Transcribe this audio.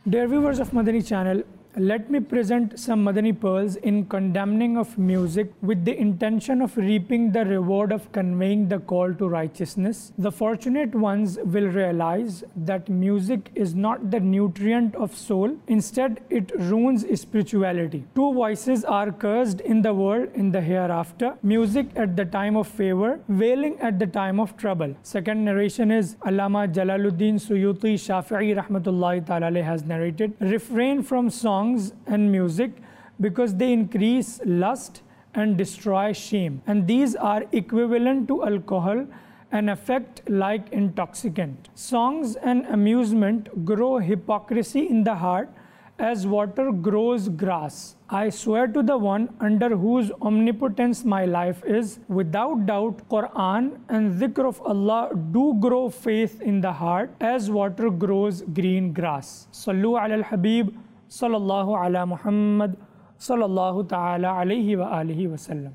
Dear viewers of Madani channel, let me present some Madani pearls in condemning of music with the intention of reaping the reward of conveying the call to righteousness. The fortunate ones will realize that music is not the nutrient of soul. Instead, it ruins spirituality. Two voices are cursed in the world in the hereafter. Music at the time of favor, wailing at the time of trouble. Second narration is Allama Jalaluddin Suyuti Shafi'i Rahmatullahi Ta'ala has narrated. Refrain from songs and music because they increase lust and destroy shame, and these are equivalent to alcohol and affect like intoxicant. Songs and amusement grow hypocrisy in the heart as water grows grass. I swear to the one under whose omnipotence my life is, without doubt Quran and dhikr of Allah do grow faith in the heart as water grows green grass. Sallu ala al-Habib Sallallahu ala Muhammad Sallallahu ta'ala alayhi wa alihi wa sallam.